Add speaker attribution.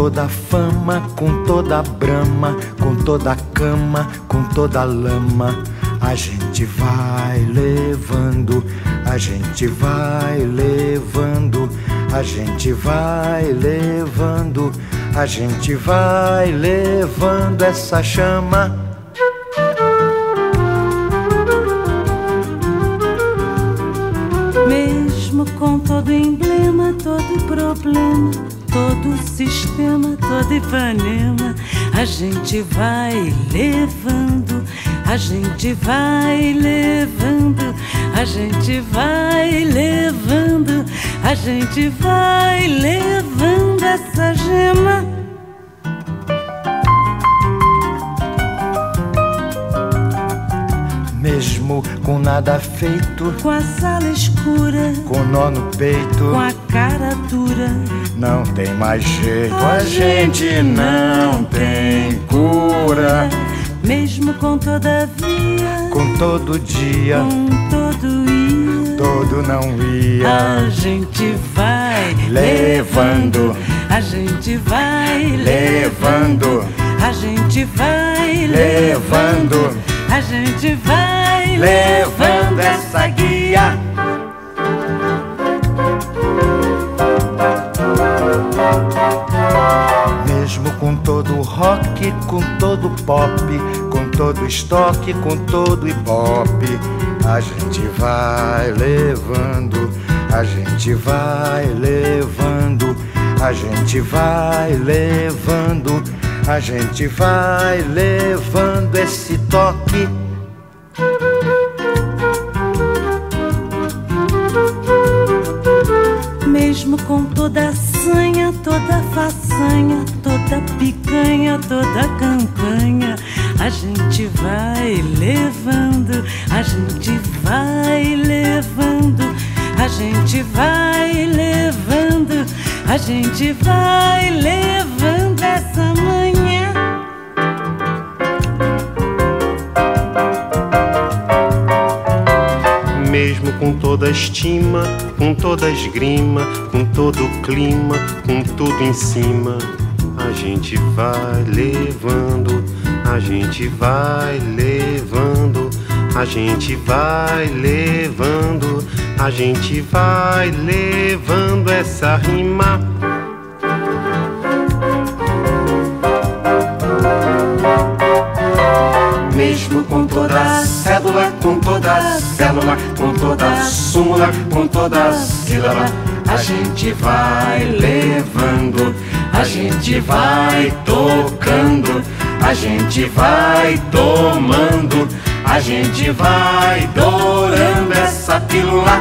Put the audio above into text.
Speaker 1: toda a fama, com toda a brama, com toda a cama, com toda a lama. A gente vai levando, a gente vai levando, a gente vai levando, a gente vai levando essa chama.
Speaker 2: Mesmo com todo emblema, todo problema, todo sistema, todo Ipanema, a gente vai levando, a gente vai levando, a gente vai levando, a gente vai levando essa gema.
Speaker 1: Mesmo com nada feito,
Speaker 2: com a sala escura,
Speaker 1: com nó no peito,
Speaker 2: com a cara dura,
Speaker 1: não tem mais jeito, a gente não tem cura.
Speaker 2: Mesmo com todavia,
Speaker 1: com todo dia,
Speaker 2: com todo ia,
Speaker 1: todo não ia,
Speaker 2: a gente vai
Speaker 1: levando,
Speaker 2: a gente vai
Speaker 1: levando,
Speaker 2: a gente vai
Speaker 1: levando,
Speaker 2: a gente vai
Speaker 1: levando essa guia. Mesmo com todo rock, com todo pop, com todo estoque, com todo hip-hop, a gente vai levando, a gente vai levando, a gente vai levando, a gente vai levando esse toque.
Speaker 2: Mesmo com toda a sanha, toda a façanha, toda a picanha, toda a campanha, a gente vai levando, a gente vai levando, a gente vai levando, a gente vai levando essa manhã.
Speaker 3: Mesmo com toda a estima, com toda a esgrima, com todo o clima, com tudo em cima, a gente vai levando, a gente vai levando, a gente vai levando, a gente vai levando essa rima.
Speaker 1: Mesmo com toda a cédula, com toda a célula, com toda a súmula, com toda a sílaba, a gente vai levando, a gente vai tocando, a gente vai tomando, a gente vai dourando essa pílula.